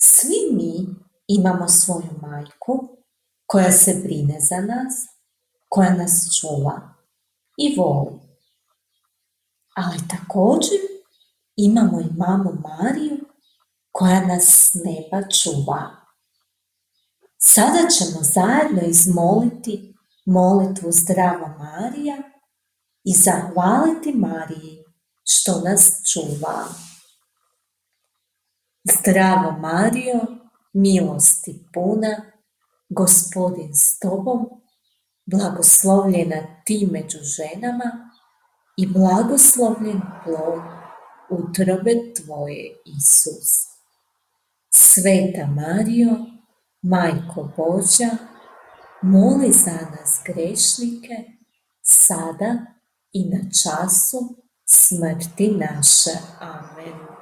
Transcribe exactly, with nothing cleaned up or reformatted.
Svi mi imamo svoju majku koja se brine za nas, koja nas čuva i voli. Ali također imamo i mamu Mariju koja nas s neba čuva. Sada ćemo zajedno izmoliti molitvu Zdrava Marija i zahvaliti Mariji što nas čuva. Zdravo Marijo, milosti puna, Gospodin s tobom, blagoslovljena ti među ženama i blagoslovljen plod utrobe tvoje, Isus. Sveta Marijo, Majko Božja, moli za nas grešnike, sada i na času smrti naše. Amen.